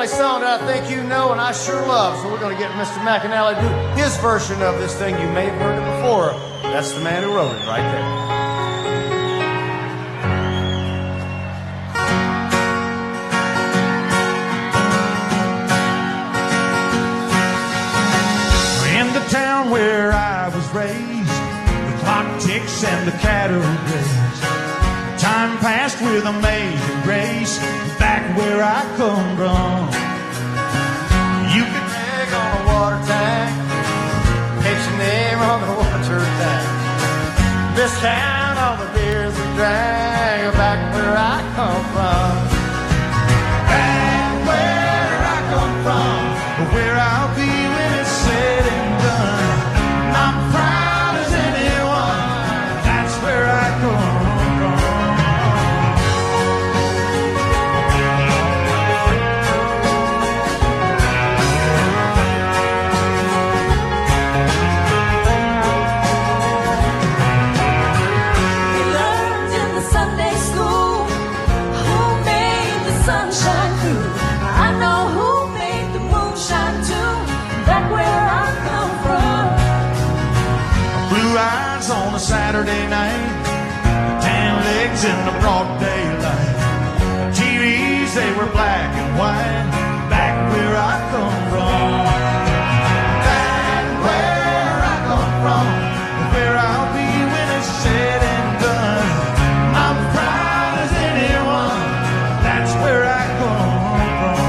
McAnally song that I think you know and I sure love. So we're going to get Mr. McAnally to do his version of this thing. You may have heard it before. That's the man who wrote it right there. In the town where I was raised, the clock ticks and the cattle graze. Time passed with amazing grace. Back where I come from, you could hang on a water tank, paint your name on the water tank. This town, all the beers we drank. Back where I come from, back where I come from, where I'll be when it's said and done. I'm proud as anyone. That's where I come from. On a Saturday night, tan legs in the broad daylight. TVs, they were black and white. Back where I come from, back where I come from, where I'll be when it's said and done. I'm proud as anyone. That's where I come from.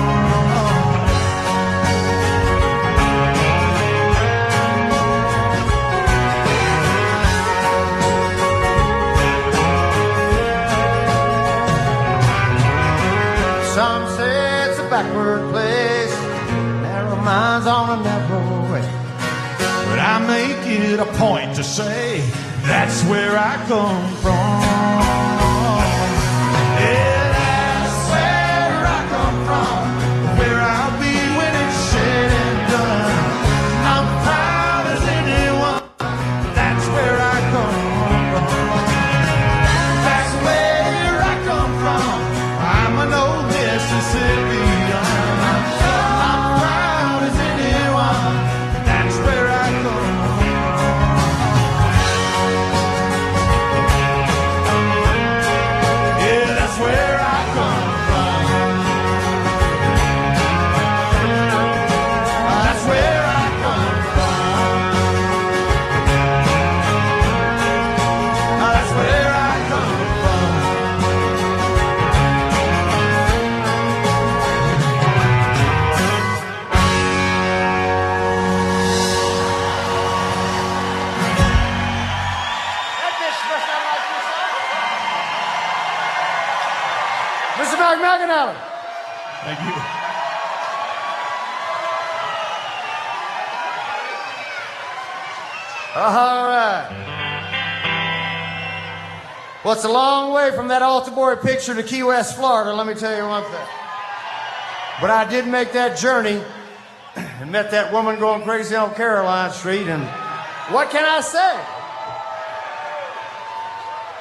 Some say it's a backward place, narrow minds on a narrow way. But I make it a point to say that's where I come from. Yeah, that's where I come from, where I'll be when it's said and done. I'm proud as anyone. That's where I come from. That's where I come from. I'm an old Mississippian. I'm proud as anyone. That's where I come from. Yeah, that's where I come from. That's where I come from. That's where I come from. Mr. McAnally. Thank you. All right. Well, it's a long way from that Alta picture to Key West, Florida, let me tell you one thing. But I did make that journey and met that woman going crazy on Caroline Street, and what can I say?